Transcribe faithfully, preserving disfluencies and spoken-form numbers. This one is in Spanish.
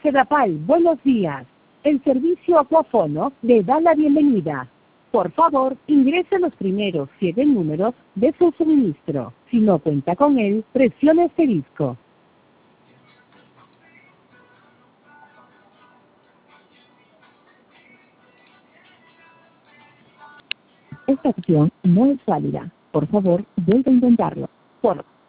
Sedapal, buenos días. El servicio Aquafono le da la bienvenida. Por favor, ingrese los primeros siete números de su suministro. Si no cuenta con él, presione asterisco. Esta opción no es válida. Por favor, vuelva a intentarlo. Por